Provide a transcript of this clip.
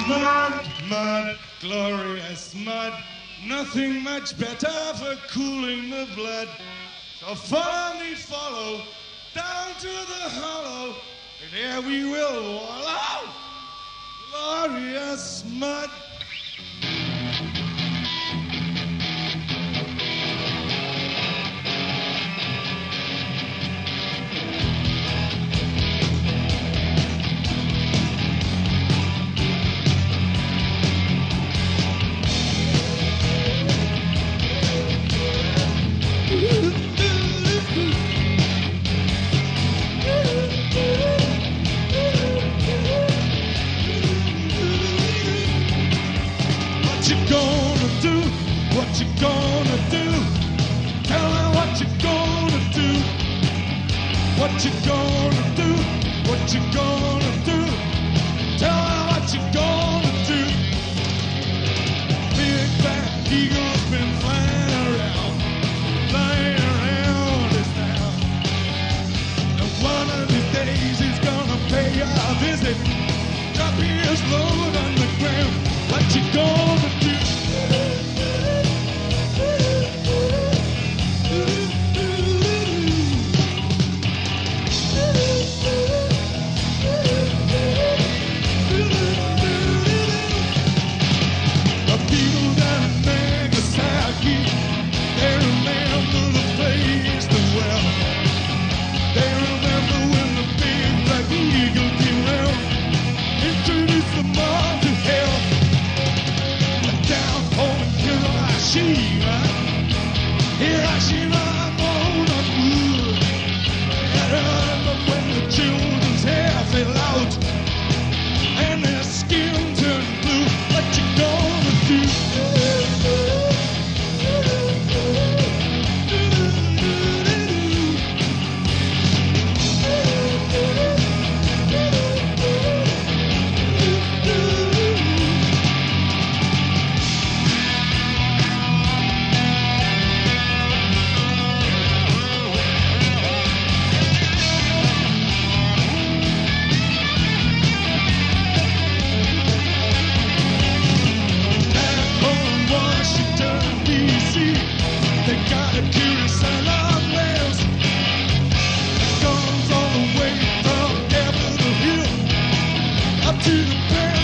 Mud, mud, glorious mud. Nothing much better for cooling the blood. So follow, down to the hollow, and there we will wallow. Glorious mud. What you gonna do? Tell me what you gonna do. What you gonna do? What you gonna do? Tell me what you gonna do. Big fat eagle's been flying around this town. And one of these days he's gonna pay a visit. Drop his load on the ground. What you gonna do? Hiroshima, I'm on wood. And I remember when the children's hair fell out and their skin turned blue. What you gonna do? They got a curious alarm bells. It comes all the way from Capitol Hill up to the